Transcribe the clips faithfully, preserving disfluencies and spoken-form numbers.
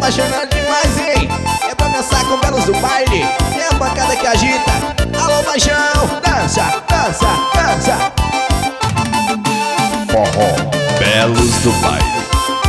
apaixonado demais, hein? É pra dançar com belos do baile, é a bancada que agita. Alô, paixão, dança, dança, dança. Forró Belos do Baile.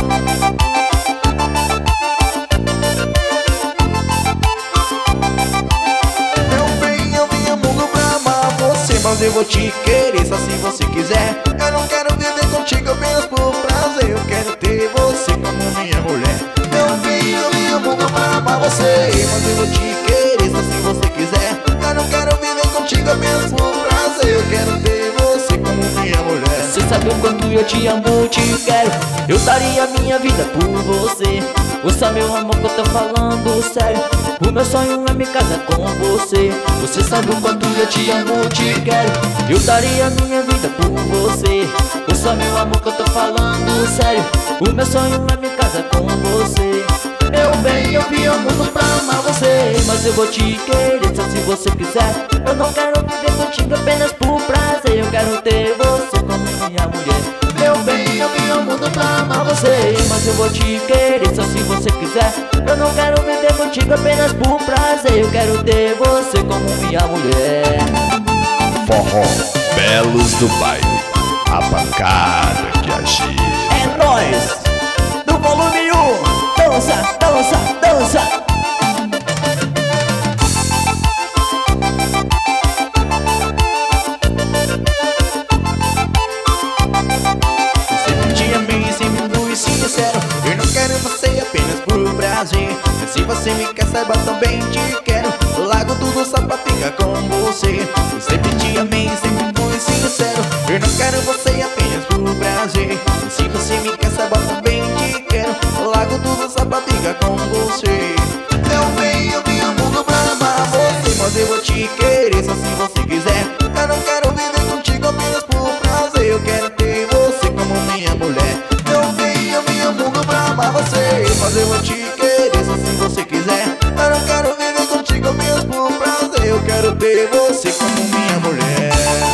Meu bem, eu vim ao mundo pra amar você, mas eu vou te querer só se você quiser. Eu não quero viver contigo apenas por prazer, eu quero ter você como minha mulher. Meu bem, eu vim ao mundo pra amar você, mas eu vou te querer só se você quiser. Eu não quero viver contigo apenas por prazer, eu quero ter você como minha mulher. Você sabe o quanto eu te amo, te quero. Eu daria minha vida por você. Ouça meu amor que eu tô falando sério. O meu sonho é me casar com você. Você sabe o quanto eu te amo, te quero. Eu daria minha vida por você. Ouça meu amor que eu tô falando sério. O meu sonho é me casar com você. Meu bem, eu vim ao mundo pra amar você, mas eu vou te querer só se você quiser. Eu não quero viver contigo apenas por prazer, eu quero ter você como minha mulher. Meu bem, eu vim ao mundo pra amar você, mas eu vou te querer só se você quiser. Eu não quero viver contigo apenas por prazer, eu quero ter você como minha mulher. Forró Belos do Baile, a bancada que agita. É nóis, do volume um. Dança, dança, dança. Sempre te amei, sempre fui sincero. Eu não quero você apenas por prazer, mas se você me quer, saiba, também te quero. Largo tudo só pra ficar com você. Eu sempre te amei, sempre fui sincero. Eu não quero você apenas por prazer, mas se você me quer, saiba, também te quero. Largo tudo só pra ficar com você. Meu bem, eu vim ao mundo pra amar você, mas eu vou te querer só se você quiser. Eu não quero viver contigo apenas por prazer, eu quero ter você como minha mulher. Meu bem, eu vim ao mundo pra amar você, mas eu vou te querer só se você quiser. Eu não quero viver contigo apenas por prazer, eu quero ter você como minha mulher.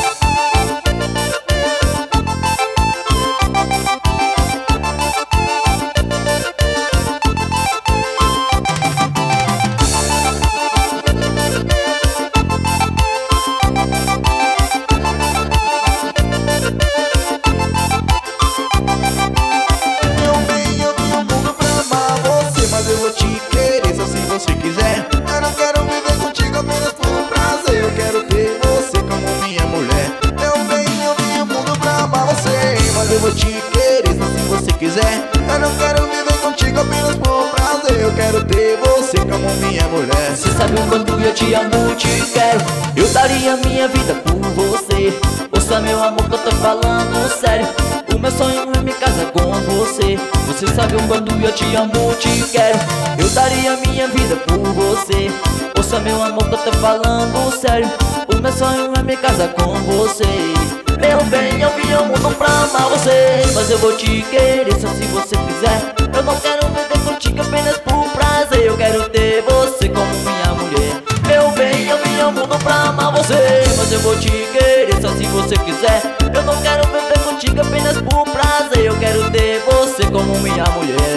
Eu vou te querer só se você quiser. Eu não quero viver contigo apenas por prazer, eu quero ter você como minha mulher. Você sabe o quanto eu te amo, te quero. Eu daria minha vida por você. Ouça meu amor que eu tô falando sério. O meu sonho é me casar com você. Você sabe o quanto eu te amo, te quero. Eu daria minha vida por você. Ouça meu amor que eu tô falando sério. O meu sonho é me casar com você. Meu bem, eu vim ao mundo pra amar você, mas eu vou te querer só se você quiser. Eu não quero viver contigo apenas por prazer, eu quero ter você como minha mulher. Meu bem, eu vim ao mundo pra amar você, mas eu vou te querer só se você quiser. Eu não quero viver contigo apenas por prazer, eu quero ter você como minha mulher.